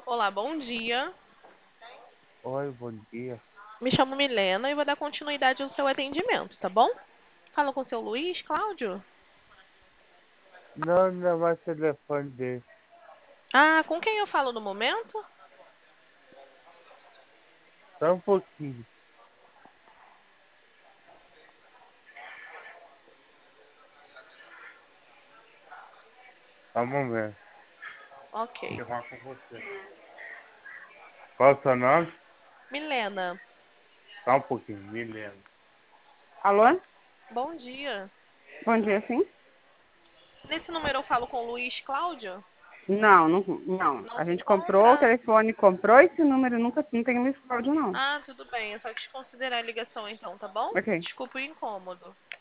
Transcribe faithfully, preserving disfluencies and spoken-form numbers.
Olá, bom dia. Oi, bom dia. Me chamo Milena e vou dar continuidade ao seu atendimento, tá bom? Falo com o seu Luiz, Cláudio? Não, não é mais telefone dele. Ah, com quem eu falo no momento? Só um pouquinho. Só um momento. Ok. Eu vou falar com você. Qual o seu nome? Milena, Só um pouquinho, Milena. Alô? bom dia. Bom dia, sim? Nesse número eu falo com o Luiz Cláudio? Não, não, não. Não A se gente comprou, o encontra? telefone comprou esse número nunca não tem Luiz Cláudio, não. Ah, tudo bem. É só desconsiderar a ligação então, tá bom? Ok. Desculpa o incômodo.